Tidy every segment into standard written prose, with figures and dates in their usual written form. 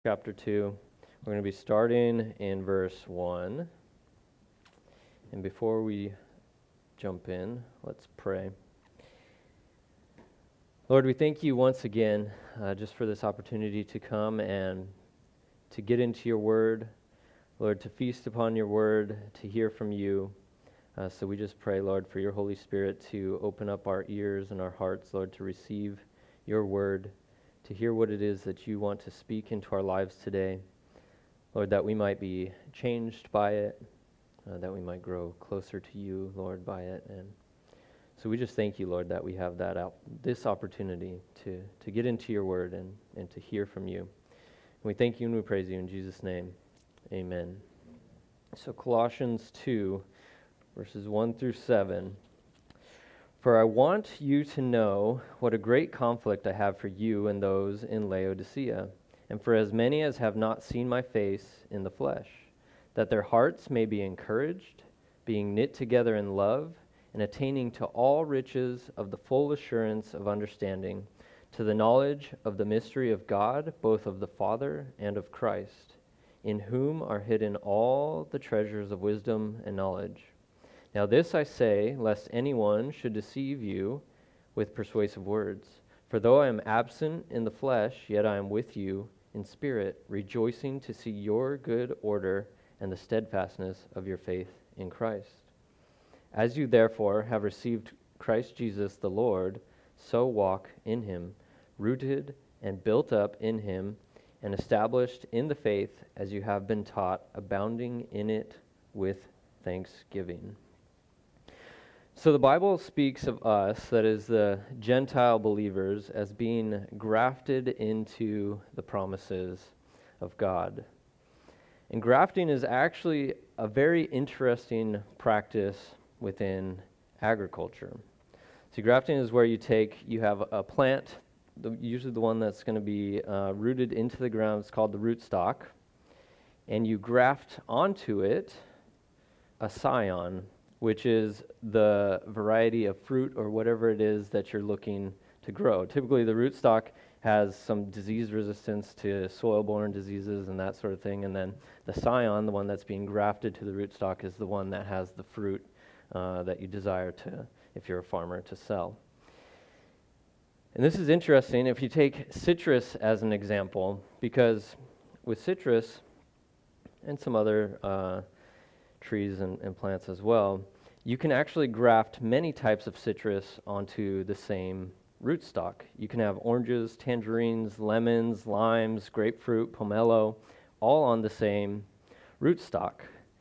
Chapter 2. We're going to be starting in verse 1. And before we jump in, let's pray. Lord, we thank you once again just for this opportunity to come and to get into your word. Lord, to feast upon your word, to hear from you. So we just pray, Lord, for your Holy Spirit to open up our ears and our hearts, Lord, to receive your word, to hear what it is that you want to speak into our lives today. Lord, that we might be changed by it, that we might grow closer to you, Lord, by it. And so we just thank you, Lord, that we have this opportunity to get into your word and to hear from you. And we thank you and we praise you in Jesus' name. Amen. So Colossians 2, verses 1 through 7. For I want you to know what a great conflict I have for you and those in Laodicea, and for as many as have not seen my face in the flesh, that their hearts may be encouraged, being knit together in love, and attaining to all riches of the full assurance of understanding, to the knowledge of the mystery of God, both of the Father and of Christ, in whom are hidden all the treasures of wisdom and knowledge. Now this I say, lest anyone should deceive you with persuasive words. For though I am absent in the flesh, yet I am with you in spirit, rejoicing to see your good order and the steadfastness of your faith in Christ. As you therefore have received Christ Jesus the Lord, so walk in him, rooted and built up in him, and established in the faith as you have been taught, abounding in it with thanksgiving. So the Bible speaks of us, that is the Gentile believers, as being grafted into the promises of God. And grafting is actually a very interesting practice within agriculture. So grafting is where you have a plant, usually the one that's going to be rooted into the ground. It's called the rootstock. And you graft onto it a scion, which is the variety of fruit or whatever it is that you're looking to grow. Typically, the rootstock has some disease resistance to soil-borne diseases and that sort of thing, and then the scion, the one that's being grafted to the rootstock, is the one that has the fruit that you desire to, if you're a farmer, to sell. And this is interesting if you take citrus as an example, because with citrus and some other trees and plants as well, you can actually graft many types of citrus onto the same rootstock. You can have oranges, tangerines, lemons, limes, grapefruit, pomelo, all on the same rootstock.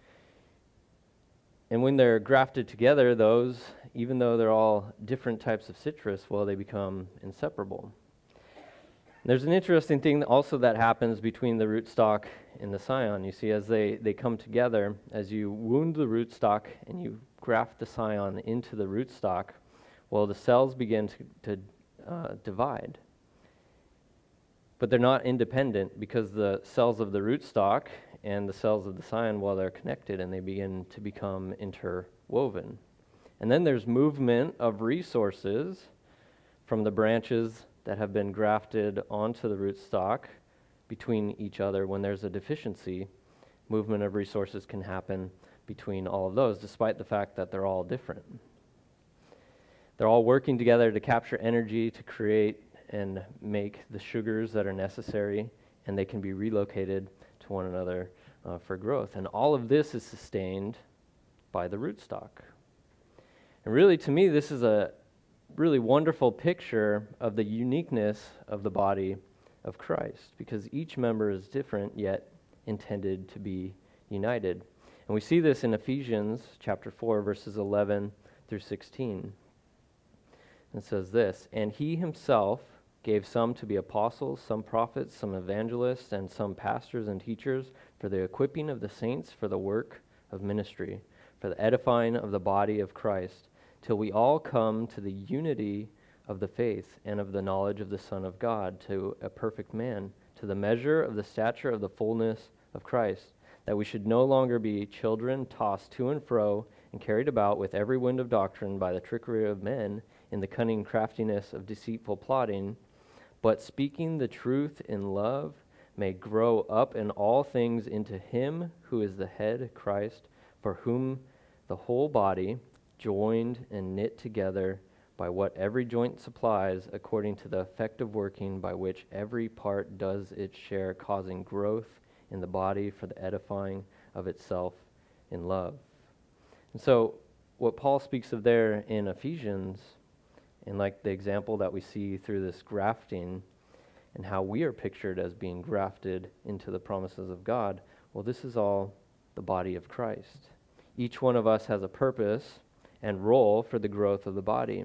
And when they're grafted together, those, even though they're all different types of citrus, well, they become inseparable. There's an interesting thing also that happens between the rootstock and the scion. You see, as they come together, as you wound the rootstock and you graft the scion into the rootstock, well, the cells begin to divide. But they're not independent, because the cells of the rootstock and the cells of the scion, well, they're connected and they begin to become interwoven. And then there's movement of resources from the branches that have been grafted onto the rootstock between each other. When there's a deficiency, movement of resources can happen between all of those, despite the fact that they're all different. They're all working together to capture energy, to create and make the sugars that are necessary, and they can be relocated to one another for growth. And all of this is sustained by the rootstock. And really, to me, this is a really wonderful picture of the uniqueness of the body of Christ, because each member is different yet intended to be united. And we see this in Ephesians chapter 4, verses 11 through 16. It says this, "And he himself gave some to be apostles, some prophets, some evangelists, and some pastors and teachers for the equipping of the saints for the work of ministry, for the edifying of the body of Christ, till we all come to the unity of the faith and of the knowledge of the Son of God, to a perfect man, to the measure of the stature of the fullness of Christ, that we should no longer be children tossed to and fro and carried about with every wind of doctrine by the trickery of men in the cunning craftiness of deceitful plotting, but speaking the truth in love, may grow up in all things into Him who is the head, Christ, for whom the whole body, joined and knit together by what every joint supplies, according to the effective working by which every part does its share, causing growth in the body for the edifying of itself in love. And so what Paul speaks of there in Ephesians, and like the example that we see through this grafting and how we are pictured as being grafted into the promises of God, well, this is all the body of Christ. Each one of us has a purpose and role for the growth of the body.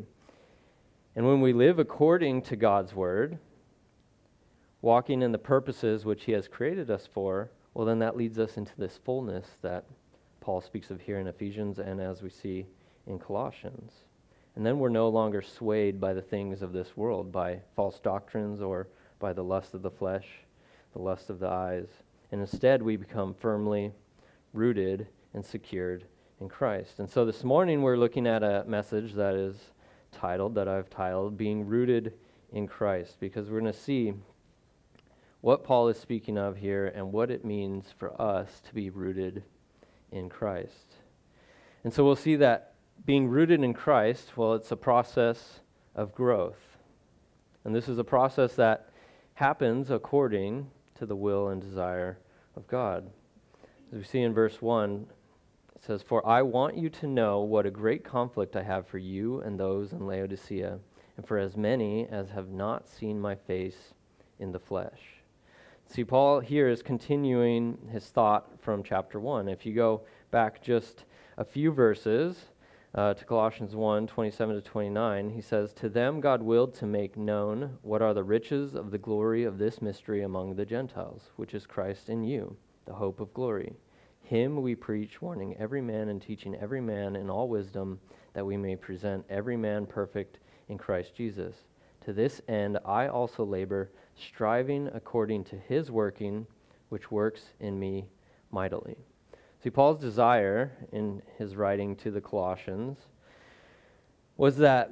And when we live according to God's word, walking in the purposes which He has created us for, well, then that leads us into this fullness that Paul speaks of here in Ephesians and as we see in Colossians. And then we're no longer swayed by the things of this world, by false doctrines or by the lust of the flesh, the lust of the eyes. And instead we become firmly rooted and secured in Christ. And so this morning we're looking at a message that I've titled, Being Rooted in Christ, because we're going to see what Paul is speaking of here and what it means for us to be rooted in Christ. And so we'll see that being rooted in Christ, well, it's a process of growth. And this is a process that happens according to the will and desire of God. As we see in verse 1, it says, "For I want you to know what a great conflict I have for you and those in Laodicea, and for as many as have not seen my face in the flesh." See, Paul here is continuing his thought from chapter 1. If you go back just a few verses to Colossians 1, 27 to 29, he says, "To them God willed to make known what are the riches of the glory of this mystery among the Gentiles, which is Christ in you, the hope of glory. Him we preach, warning every man and teaching every man in all wisdom, that we may present every man perfect in Christ Jesus. To this end I also labor, striving according to His working, which works in me mightily." See, Paul's desire in his writing to the Colossians was that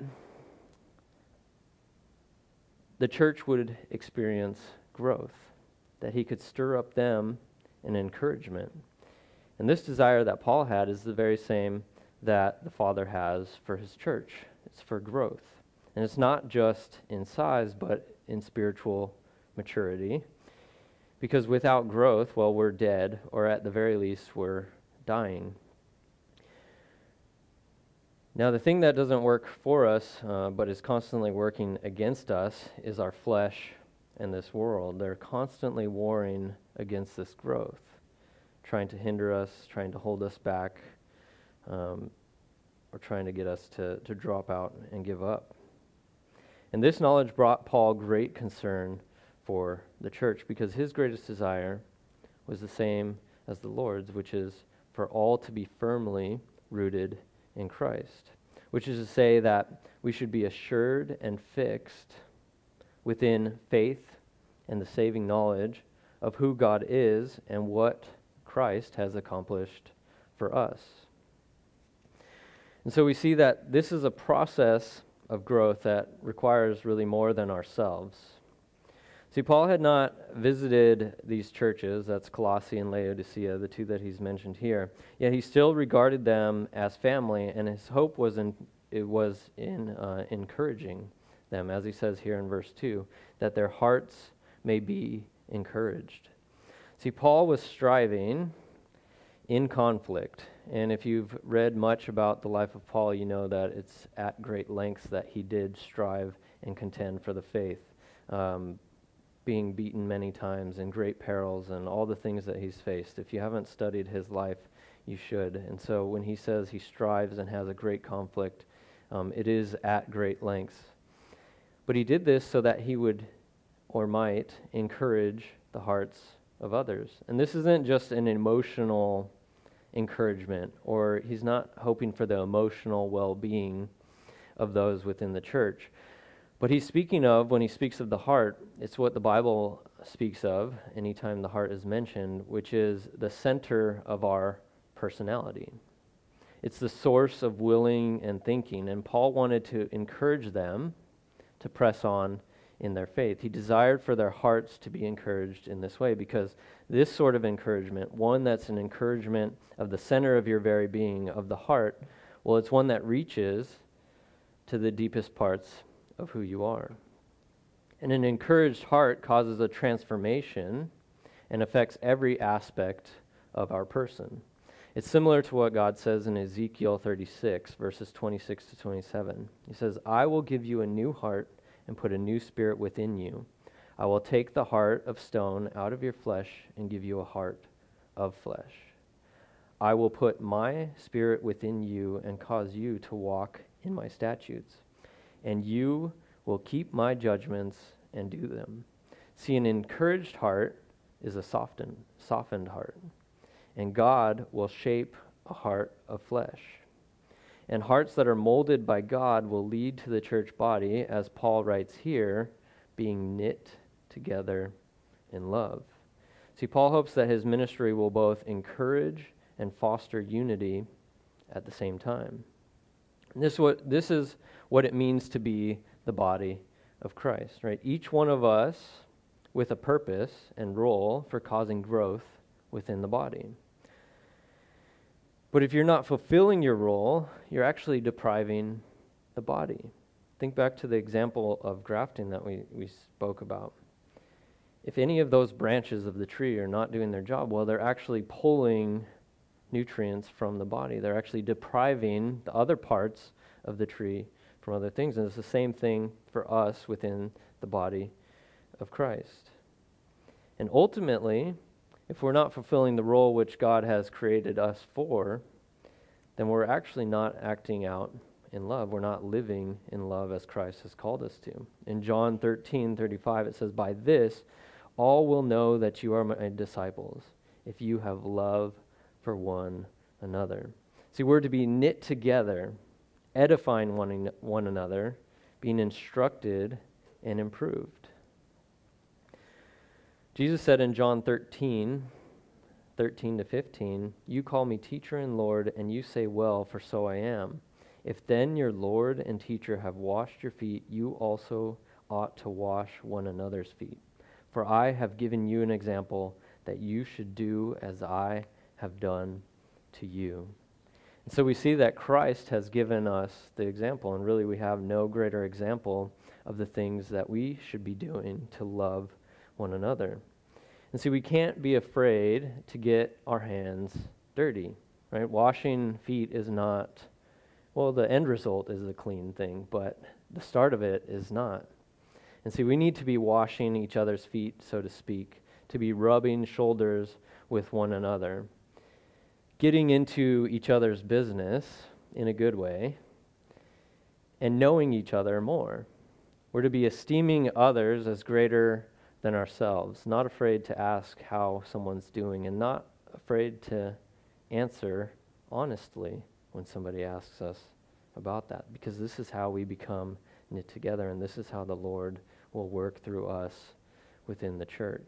the church would experience growth, that he could stir up them in encouragement. And this desire that Paul had is the very same that the Father has for His church. It's for growth. And it's not just in size, but in spiritual maturity. Because without growth, well, we're dead, or at the very least, we're dying. Now, the thing that doesn't work for us, but is constantly working against us, is our flesh and this world. They're constantly warring against this growth, trying to hinder us, trying to hold us back, or trying to get us to drop out and give up. And this knowledge brought Paul great concern for the church, because his greatest desire was the same as the Lord's, which is for all to be firmly rooted in Christ, which is to say that we should be assured and fixed within faith and the saving knowledge of who God is and what Christ has accomplished for us. And so we see that this is a process of growth that requires really more than ourselves. See, Paul had not visited these churches, that's Colossae and Laodicea, the two that he's mentioned here, yet he still regarded them as family, and his hope was in encouraging them, as he says here in verse 2, that their hearts may be encouraged. See, Paul was striving in conflict, and if you've read much about the life of Paul, you know that it's at great lengths that he did strive and contend for the faith, being beaten many times in great perils and all the things that he's faced. If you haven't studied his life, you should. And so when he says he strives and has a great conflict, it is at great lengths. But he did this so that he would or might encourage the hearts of others. And this isn't just an emotional encouragement, or he's not hoping for the emotional well-being of those within the church. But he's speaking of, when he speaks of the heart, it's what the Bible speaks of anytime the heart is mentioned, which is the center of our personality. It's the source of willing and thinking. And Paul wanted to encourage them to press on in their faith. He desired for their hearts to be encouraged in this way, because this sort of encouragement, one that's an encouragement of the center of your very being, of the heart, well, it's one that reaches to the deepest parts of who you are. And an encouraged heart causes a transformation and affects every aspect of our person. It's similar to what God says in Ezekiel 36, verses 26 to 27. He says, I will give you a new heart and put a new spirit within you. I will take the heart of stone out of your flesh and give you a heart of flesh. I will put my spirit within you and cause you to walk in my statutes, and you will keep my judgments and do them. See, an encouraged heart is a softened heart, and God will shape a heart of flesh. And hearts that are molded by God will lead to the church body, as Paul writes here, being knit together in love. See, Paul hopes that his ministry will both encourage and foster unity at the same time. This is what it means to be the body of Christ, right? Each one of us with a purpose and role for causing growth within the body. But if you're not fulfilling your role, you're actually depriving the body. Think back to the example of grafting that we spoke about. If any of those branches of the tree are not doing their job, well, they're actually pulling nutrients from the body. They're actually depriving the other parts of the tree from other things. And it's the same thing for us within the body of Christ. And ultimately, if we're not fulfilling the role which God has created us for, then we're actually not acting out in love. We're not living in love as Christ has called us to. In John 13:35, it says, by this all will know that you are my disciples, if you have love for one another. See, we're to be knit together, edifying one another, being instructed and improved. Jesus said in John 13 to 15, you call me teacher and Lord, and you say, well, for so I am. If then your Lord and teacher have washed your feet, you also ought to wash one another's feet. For I have given you an example that you should do as I have done to you. And so we see that Christ has given us the example, and really we have no greater example of the things that we should be doing to love one another. And see, we can't be afraid to get our hands dirty, right? Washing feet is not, well, the end result is a clean thing, but the start of it is not. And see, we need to be washing each other's feet, so to speak, to be rubbing shoulders with one another, getting into each other's business in a good way, and knowing each other more. We're to be esteeming others as greater than ourselves, not afraid to ask how someone's doing, and not afraid to answer honestly when somebody asks us about that, because this is how we become knit together, and this is how the Lord will work through us within the church.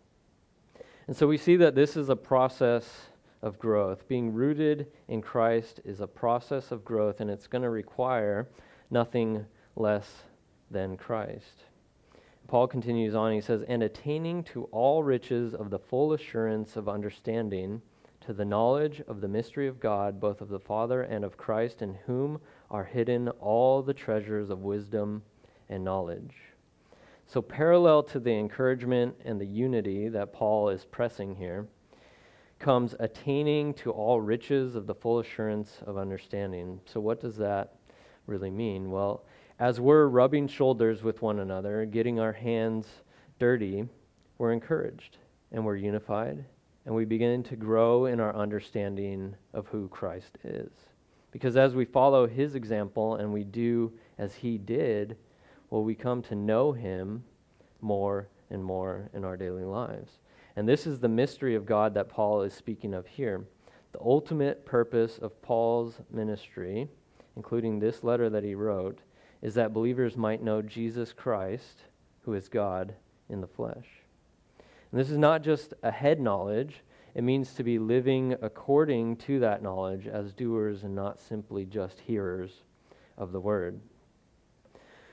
And so we see that this is a process of growth. Being rooted in Christ is a process of growth, and it's going to require nothing less than Christ. Paul continues on, he says, and attaining to all riches of the full assurance of understanding, to the knowledge of the mystery of God, both of the Father and of Christ, in whom are hidden all the treasures of wisdom and knowledge. So parallel to the encouragement and the unity that Paul is pressing here, comes attaining to all riches of the full assurance of understanding. So what does that really mean? Well, as we're rubbing shoulders with one another, getting our hands dirty, we're encouraged and we're unified, and we begin to grow in our understanding of who Christ is. Because as we follow his example and we do as he did, well, we come to know him more and more in our daily lives. And this is the mystery of God that Paul is speaking of here. The ultimate purpose of Paul's ministry, including this letter that he wrote, is that believers might know Jesus Christ, who is God in the flesh. And this is not just a head knowledge. It means to be living according to that knowledge as doers and not simply just hearers of the word.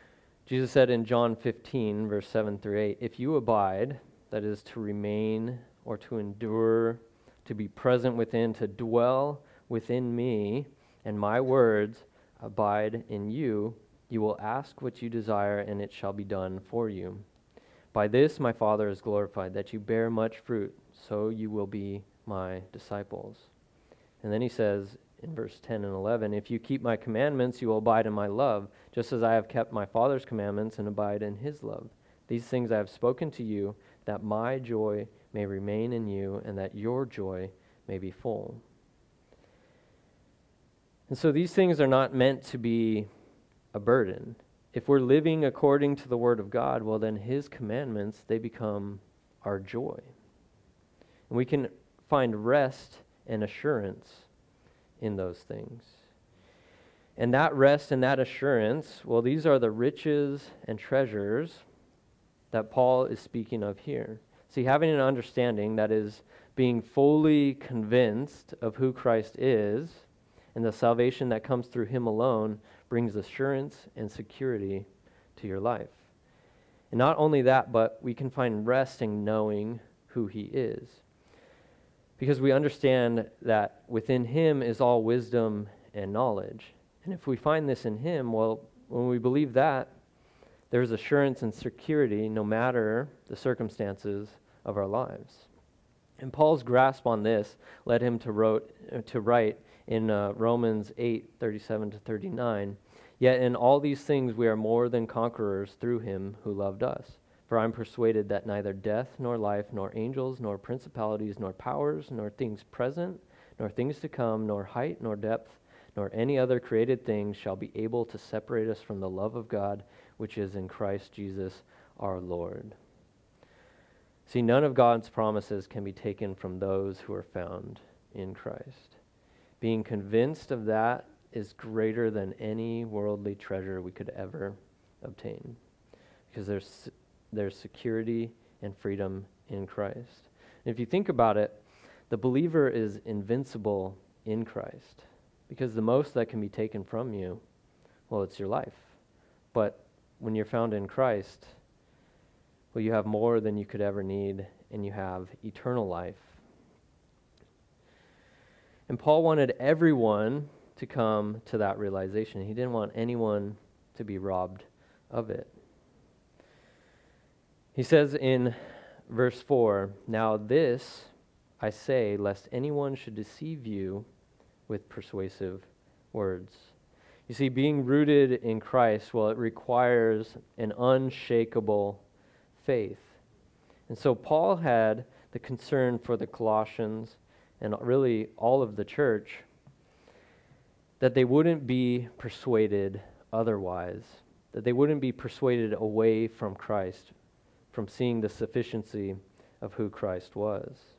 Jesus said in John 15, verse 7 through 8, "If you abide," that is to remain or to endure, to be present within, to dwell within me, and my words abide in you, you will ask what you desire, and it shall be done for you. By this my Father is glorified, that you bear much fruit, so you will be my disciples. And then he says in verse 10 and 11, "If you keep my commandments, you will abide in my love, just as I have kept my Father's commandments and abide in his love. These things I have spoken to you, that my joy may remain in you, and that your joy may be full." And so these things are not meant to be a burden. If we're living according to the Word of God, well, then his commandments, they become our joy. And we can find rest and assurance in those things. And that rest and that assurance, well, these are the riches and treasures that Paul is speaking of here. See, having an understanding, that is, being fully convinced of who Christ is and the salvation that comes through him alone, brings assurance and security to your life. And not only that, but we can find rest in knowing who he is. Because we understand that within him is all wisdom and knowledge. And if we find this in him, well, when we believe that, there's assurance and security no matter the circumstances of our lives. And Paul's grasp on this led him to write in Romans 8:37 to 39, "Yet in all these things we are more than conquerors through him who loved us. For I am persuaded that neither death, nor life, nor angels, nor principalities, nor powers, nor things present, nor things to come, nor height, nor depth, nor any other created thing shall be able to separate us from the love of God, which is in Christ Jesus our Lord." See, none of God's promises can be taken from those who are found in Christ. Being convinced of that is greater than any worldly treasure we could ever obtain, because there's security and freedom in Christ. And if you think about it, the believer is invincible in Christ, because the most that can be taken from you, well, it's your life. But when you're found in Christ, well, you have more than you could ever need, and you have eternal life. And Paul wanted everyone to come to that realization. He didn't want anyone to be robbed of it. He says in verse 4, "Now this I say, lest anyone should deceive you with persuasive words." You see, being rooted in Christ, well, it requires an unshakable faith. And so Paul had the concern for the Colossians and really all of the church that they wouldn't be persuaded otherwise, that they wouldn't be persuaded away from Christ, from seeing the sufficiency of who Christ was.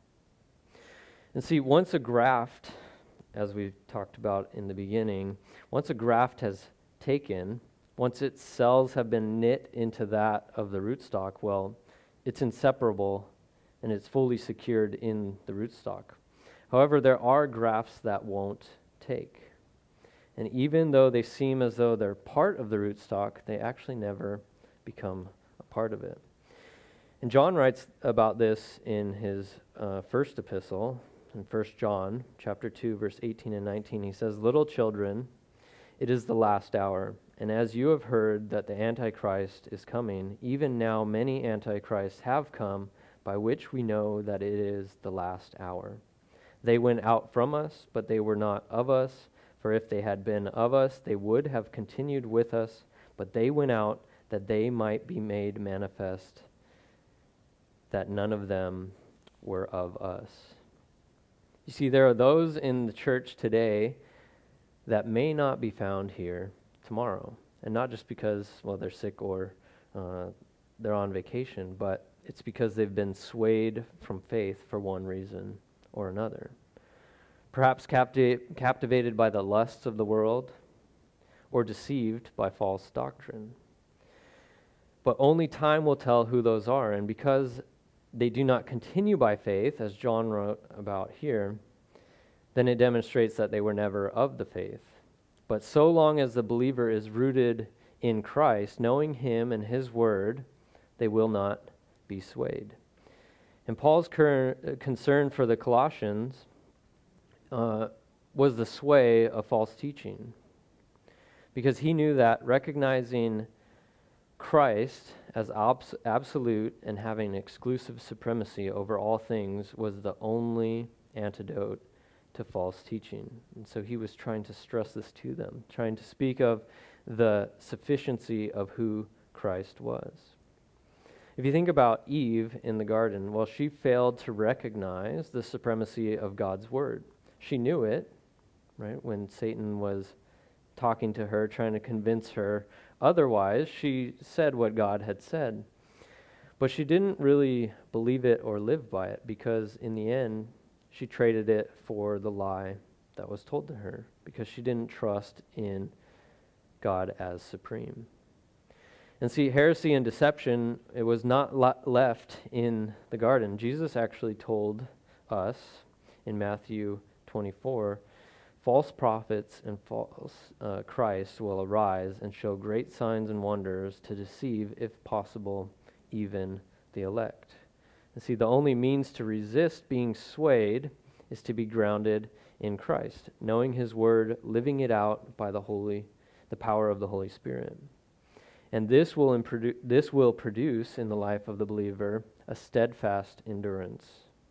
And see, once a graft, as we talked about in the beginning, once a graft has taken, once its cells have been knit into that of the rootstock, well, it's inseparable and it's fully secured in the rootstock. However, there are grafts that won't take. And even though they seem as though they're part of the rootstock, they actually never become a part of it. And John writes about this in his first epistle, in 1 John chapter 2, verse 18 and 19. He says, "Little children, it is the last hour. And as you have heard that the Antichrist is coming, even now many Antichrists have come, by which we know that it is the last hour. They went out from us, but they were not of us. For if they had been of us, they would have continued with us. But they went out that they might be made manifest that none of them were of us." You see, there are those in the church today that may not be found here tomorrow. And not just because, well, they're sick or they're on vacation, but it's because they've been swayed from faith for one reason or another. Perhaps captivated by the lusts of the world or deceived by false doctrine. But only time will tell who those are. And because they do not continue by faith, as John wrote about here, then it demonstrates that they were never of the faith. But so long as the believer is rooted in Christ, knowing him and his word, they will not be swayed. And Paul's concern for the Colossians was the sway of false teaching, because he knew that recognizing Christ as absolute and having exclusive supremacy over all things was the only antidote to false teaching. And so he was trying to stress this to them, trying to speak of the sufficiency of who Christ was. If you think about Eve in the garden, well, she failed to recognize the supremacy of God's word. She knew it, right, when Satan was talking to her, trying to convince her otherwise. She said what God had said. But she didn't really believe it or live by it, because in the end, she traded it for the lie that was told to her, because she didn't trust in God as supreme. And see, heresy and deception, it was not left in the garden. Jesus actually told us in Matthew 24, false prophets and false Christ will arise and show great signs and wonders to deceive, if possible, even the elect. And see, the only means to resist being swayed is to be grounded in Christ, knowing his word, living it out by the power of the Holy Spirit. And this will produce in the life of the believer a steadfast endurance.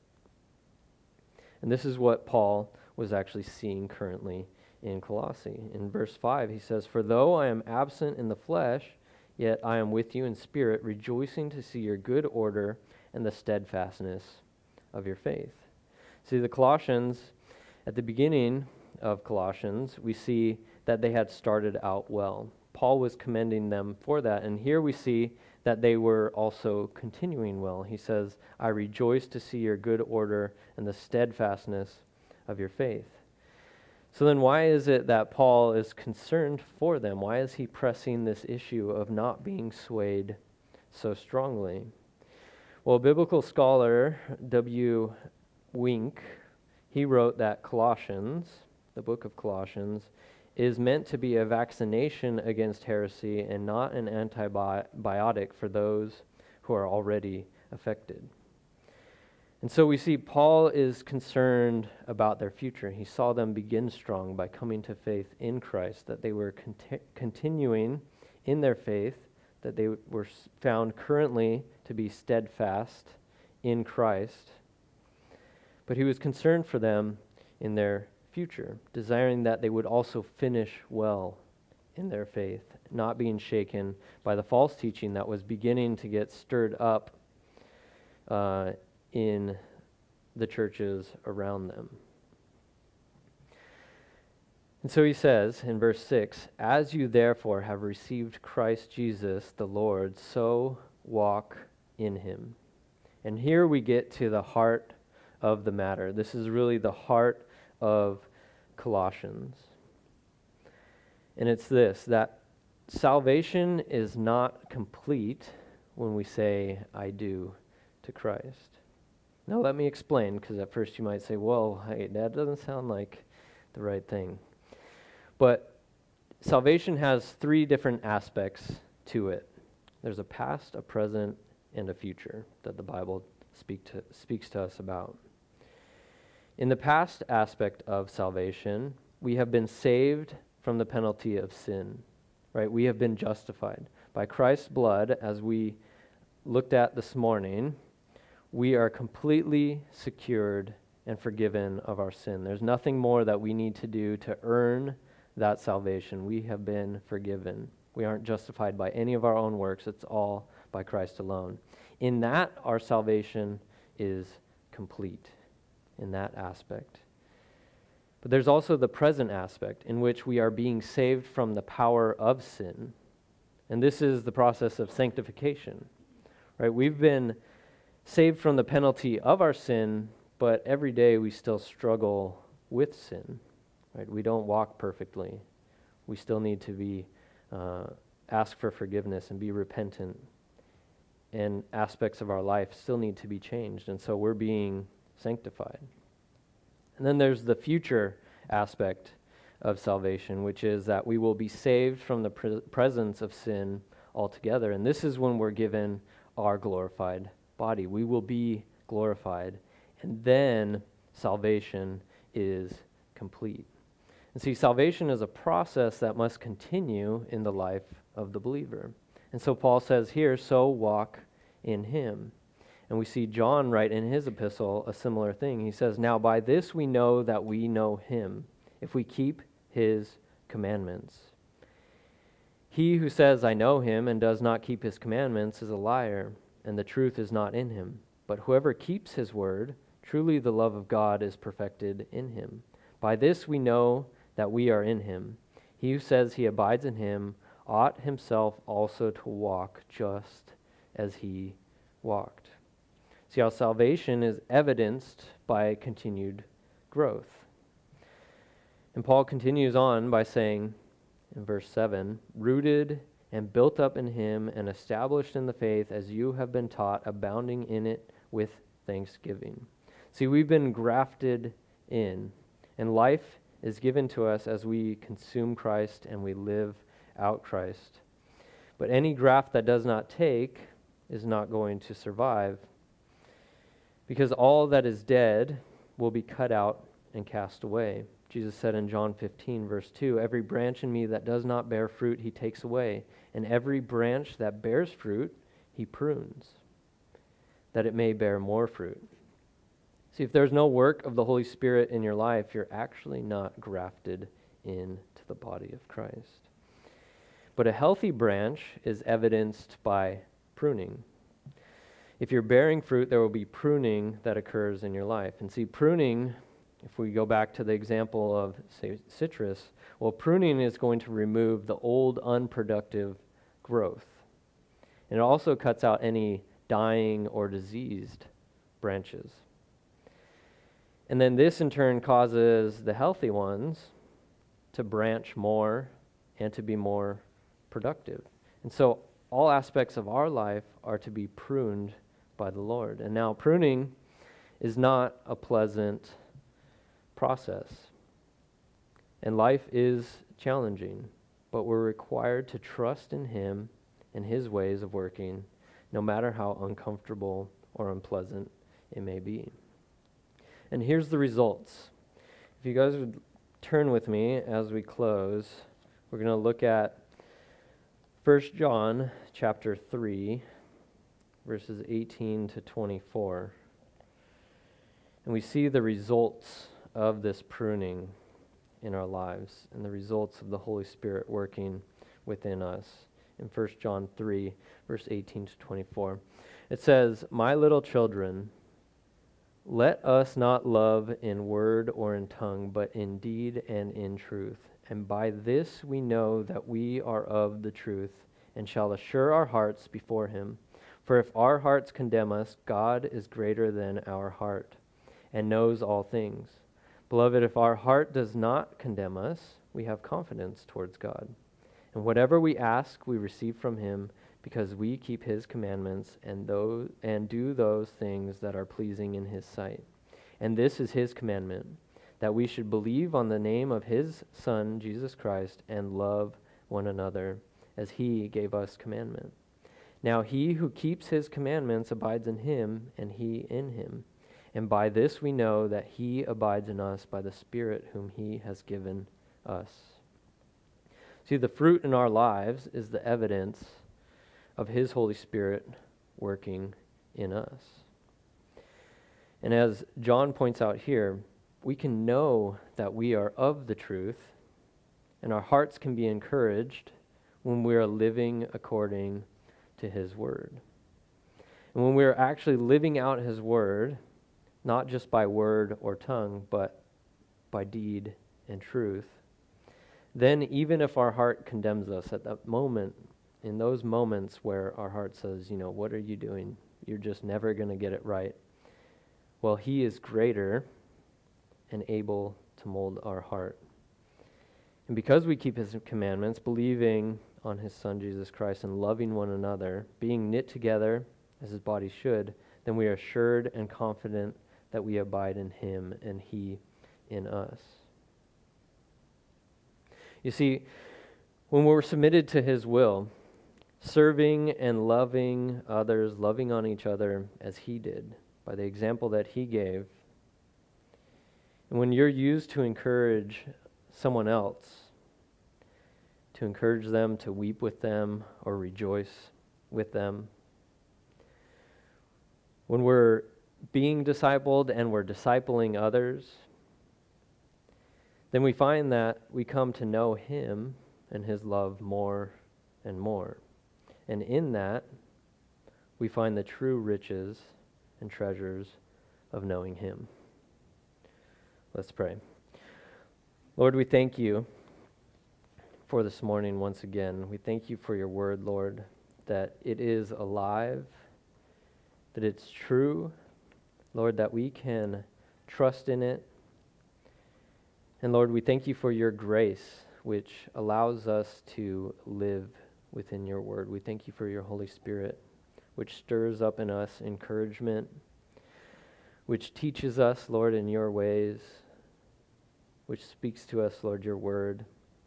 And this is what Paul was actually seeing currently in Colossae. In verse 5, he says, "For though I am absent in the flesh, yet I am with you in spirit, rejoicing to see your good order and the steadfastness of your faith." See, the Colossians, at the beginning of Colossians, we see that they had started out well. Paul was commending them for that, and here we see that they were also continuing well. He says, "I rejoice to see your good order and the steadfastness of your faith." So then why is it that Paul is concerned for them? Why is he pressing this issue of not being swayed so strongly? Well, biblical scholar W. Wink, he wrote that Colossians, the book of Colossians, is meant to be a vaccination against heresy and not an antibiotic for those who are already affected. And so we see Paul is concerned about their future. He saw them begin strong by coming to faith in Christ, that they were continuing in their faith, that they were found currently to be steadfast in Christ. But he was concerned for them in their future, desiring that they would also finish well in their faith, not being shaken by the false teaching that was beginning to get stirred up in the churches around them. And so he says in verse 6, "As you therefore have received Christ Jesus the Lord, so walk in him." And here we get to the heart of the matter. This is really the heart of Colossians. And it's this, that salvation is not complete when we say, "I do" to Christ. Now let me explain, because at first you might say, well, hey, that doesn't sound like the right thing. But salvation has three different aspects to it. There's a past, a present, and a future that the Bible speaks to us about. In the past aspect of salvation, we have been saved from the penalty of sin, right? We have been justified. By Christ's blood, as we looked at this morning, we are completely secured and forgiven of our sin. There's nothing more that we need to do to earn that salvation. We have been forgiven. We aren't justified by any of our own works. It's all by Christ alone. In that, our salvation is complete in that aspect. But there's also the present aspect in which we are being saved from the power of sin. And this is the process of sanctification, right? We've been saved from the penalty of our sin, but every day we still struggle with sin, right? We don't walk perfectly. We still need to be ask for forgiveness and be repentant. And aspects of our life still need to be changed, and so we're being sanctified. And then there's the future aspect of salvation, which is that we will be saved from the presence of sin altogether. And this is when we're given our glorified body. We will be glorified. And then salvation is complete. And see, salvation is a process that must continue in the life of the believer. And so Paul says here, so walk in him. And we see John write in his epistle a similar thing. He says, now by this we know that we know him, if we keep his commandments. He who says, I know him, and does not keep his commandments is a liar, and the truth is not in him. But whoever keeps his word, truly the love of God is perfected in him. By this we know that we are in him. He who says he abides in him ought himself also to walk just as he walked. See how salvation is evidenced by continued growth. And Paul continues on by saying in verse 7, rooted and built up in him and established in the faith as you have been taught, abounding in it with thanksgiving. See, we've been grafted in, and life is given to us as we consume Christ and we live out Christ. But any graft that does not take is not going to survive, because all that is dead will be cut out and cast away. Jesus said in John 15, verse 2, every branch in me that does not bear fruit he takes away, and every branch that bears fruit he prunes, that it may bear more fruit. See, if there's no work of the Holy Spirit in your life, you're actually not grafted into the body of Christ. But a healthy branch is evidenced by pruning. If you're bearing fruit, there will be pruning that occurs in your life. And see, pruning, if we go back to the example of, say, citrus, well, pruning is going to remove the old, unproductive growth. And it also cuts out any dying or diseased branches. And then this, in turn, causes the healthy ones to branch more and to be more productive. And so all aspects of our life are to be pruned by the Lord. And now pruning is not a pleasant process. And life is challenging, but we're required to trust in him and his ways of working, no matter how uncomfortable or unpleasant it may be. And here's the results. If you guys would turn with me as we close, we're going to look at 1 John chapter 3, verses 18 to 24. And we see the results of this pruning in our lives and the results of the Holy Spirit working within us. In 1 John 3, verse 18 to 24. It says, my little children, let us not love in word or in tongue, but in deed and in truth. And by this we know that we are of the truth, and shall assure our hearts before him. For if our hearts condemn us, God is greater than our heart, and knows all things. Beloved, if our heart does not condemn us, we have confidence towards God. And whatever we ask, we receive from him, because we keep his commandments and do those things that are pleasing in his sight. And this is his commandment, that we should believe on the name of his Son, Jesus Christ, and love one another, as he gave us commandment. Now he who keeps his commandments abides in him, and he in him. And by this we know that he abides in us by the Spirit whom he has given us. See, the fruit in our lives is the evidence of his Holy Spirit working in us. And as John points out here, we can know that we are of the truth, and our hearts can be encouraged when we are living according to his word. And when we are actually living out his word, not just by word or tongue, but by deed and truth, then even if our heart condemns us at that moment, in those moments where our heart says, what are you doing? You're just never going to get it right. Well, he is greater and able to mold our heart. And because we keep his commandments, believing on his Son, Jesus Christ, and loving one another, being knit together as his body should, then we are assured and confident that we abide in him and he in us. You see, when we're submitted to His will, serving and loving others, loving on each other as He did, by the example that He gave, and when you're used to encourage someone else, to encourage them, to weep with them, or rejoice with them, when we're being discipled and we're discipling others, then we find that we come to know Him and His love more and more. And in that, we find the true riches and treasures of knowing Him. Let's pray. Lord, we thank You for this morning once again. We thank You for Your word, Lord, that it is alive, that it's true, Lord, that we can trust in it. And Lord, we thank You for Your grace, which allows us to live within Your word. We thank You for Your Holy Spirit, which stirs up in us encouragement, which teaches us, Lord, in Your ways, which speaks to us, Lord, Your word.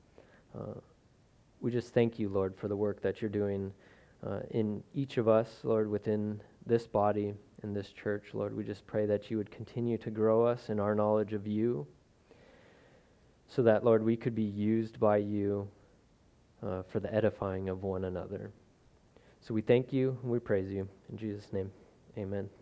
We just thank You, Lord, for the work that You're doing in each of us, Lord, within this body, in this church. Lord, we just pray that You would continue to grow us in our knowledge of You, so that, Lord, we could be used by You for the edifying of one another. So we thank You and we praise You. In Jesus' name, amen.